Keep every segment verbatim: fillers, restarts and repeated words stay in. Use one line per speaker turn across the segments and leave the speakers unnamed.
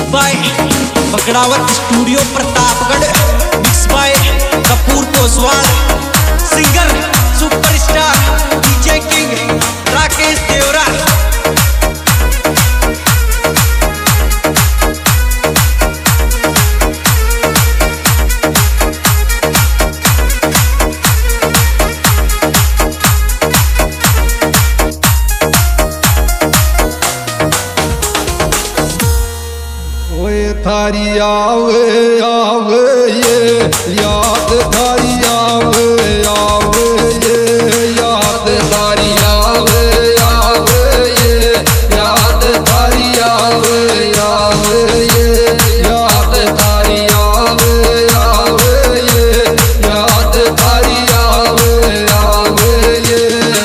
Bye Bakdawat studio Pratapgarh, mix by Kapoor Koswal, singer superstar DJ king Rakesh Devra.
थारी आवे आवे ये याद, थारी आवे आवे ये याद, थारी आवे आवे ये याद, थारी आवे आवे ये याद, थारी आवे आवे ये याद, थारी आवे आवे ये।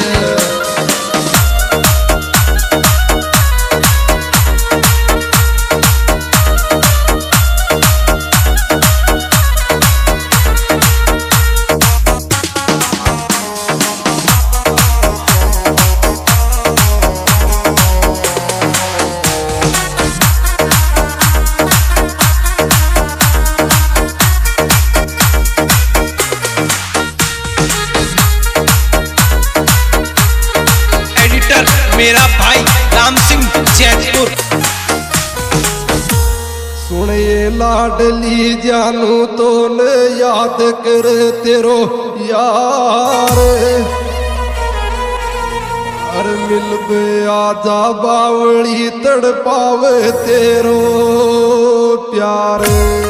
मेरा भाई राम सिंह जैतपुर।
सुनिए लाडली जानू तो ने याद कर तेरो यार, हर मिल बे आजा बावली तड़पावे तेरो प्यार।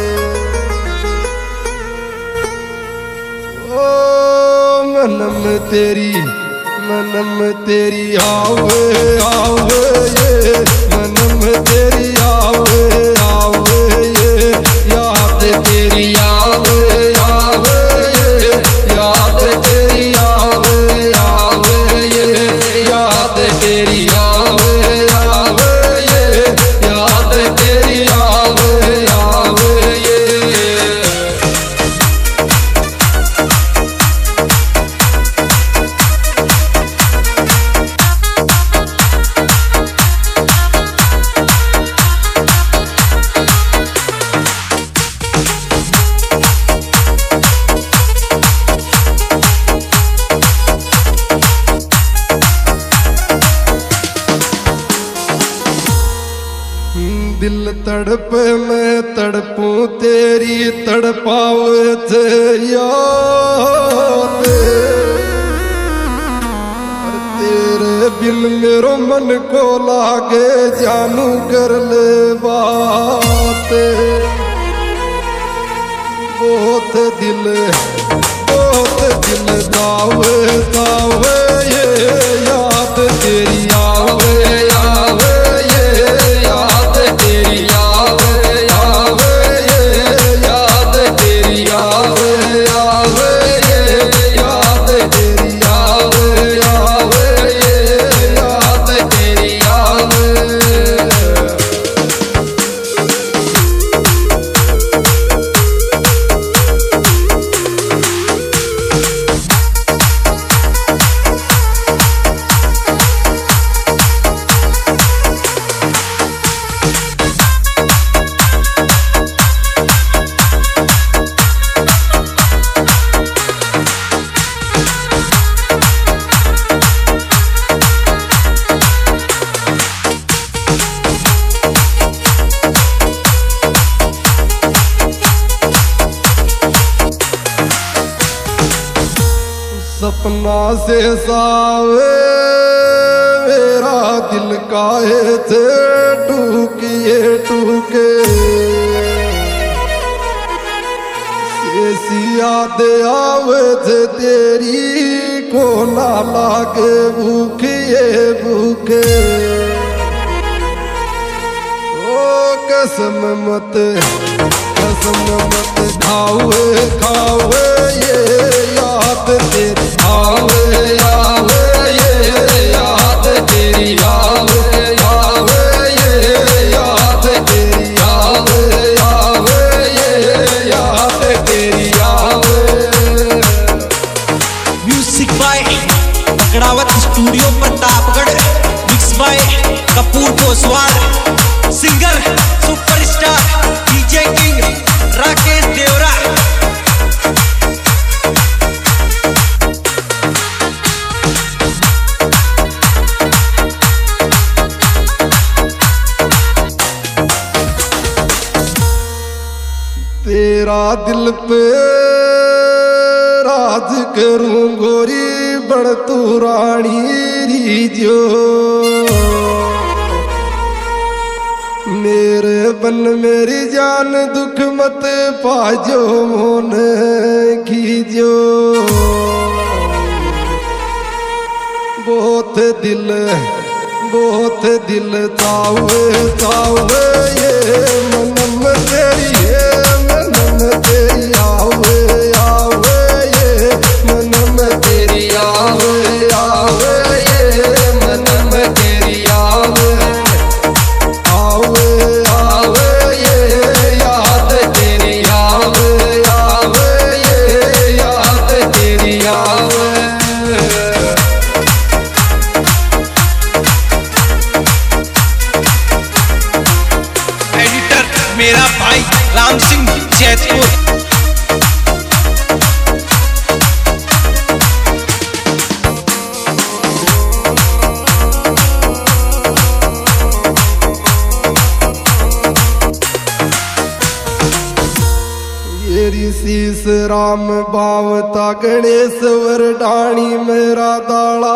ओ मनम तेरी मनम तेरी आवे आवे ये, मनम तेरी आवे आवे ये याद, तेरी आवे आवे ये याद, तेरी आवे आवे ये याद, तेरी आवे आवे ये याद, तेरी आवे आवे ये। दिल तड़प मैं तड़पूं तेरी तड़पावे थे याद, तेरे बिन मेरो मन को लागे जानू कर ले बात। बहुत दिल बहुत दिल दावे दावे ये याद, तेरी आवे आवे ये याद, तेरी आवे आवे ये याद, तेरी आवे आवे ये याद, तेरी आवे आवे ये याद, तेरी आवे। सपना से सावे मेरा दिल काहे थे टूकिए टूके, ऐसी याद आवे थे तेरी को ना लागे भूखिए भूखे। ओ कसम मत कसम मत खावे खावे ये याद, तेरी आवे आवे ये याद, तेरी आवे आवे ये याद, तेरी आवे आवे ये याद, तेरी आवे।
Music by Bakdawat studio Pratapgarh, mix by Kapoor Koswal, singer superstar
तेरा दिल पे राज करूं गोरी बड़ तू रानी रीजो मेरे बन मेरी जान दुख मत पाजो मोन खीजो बहुत दिल बहुत दिल तावे तावे ये मनम तेरी ये मनम तेरी आवे आवे ये मनम तेरी आवे आवे ये मनम तेरी आवे आवे आवे ये याद तेरी आवे आवे ये याद तेरी आवे
एडिटर मेरा भाई राम सिंह जैतपुर।
ये ऋषिस राम बावता गणेश वरडाणी मेरा दाड़ा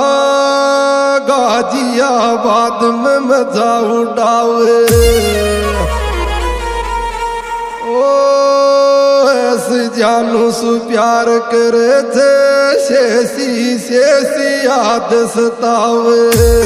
गाजियाबाद में मजा उड़ावे ओ ऐसे जानू सु प्यार करे थे शेषी शेषी याद सतावे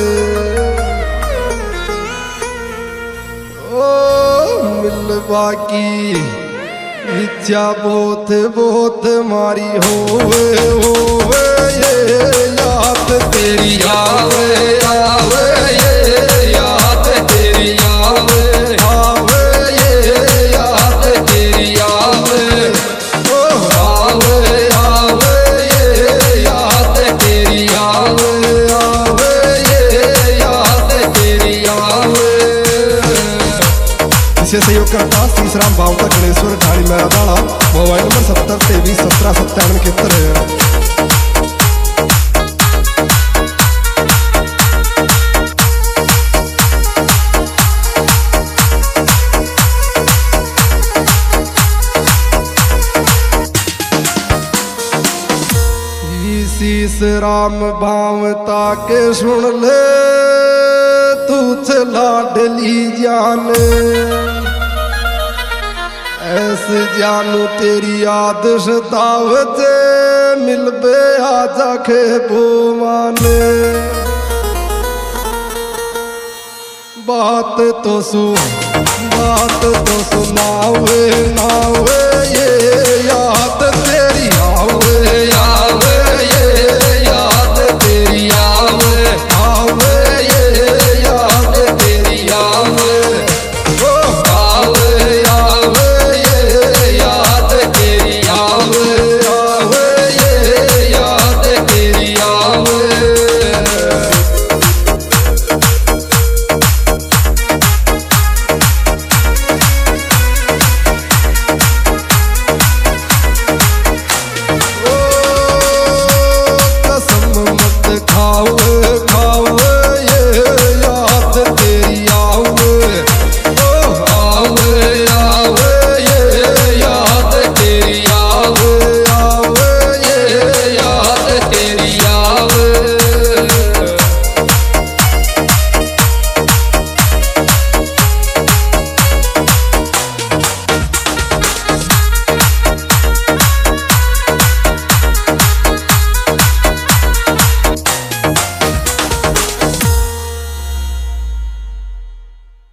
ओ मिलवा की इच्छा बहुत बहुत मारी होवे होवे ये याद तेरी आवे आवे ये याद तेरी आवे आवे ये याद तेरी आवे ओ आवे आवे ये याद तेरी आवे आवे ये याद तेरी आवे। इसे सहयोग करता श्रीराम बावता गणेश्वर ढाणी मेरा दाड़ा मोबाइल नंबर सत्तर तेईस सत्रह सत्तावन इकहत्तर है। शीश राम भावता के सुन ले तू चला डली जान ऐसे जानू तेरी याद सतावत मिलबे आजा खे माने बात तो सु बात तो सुनावे नावे ये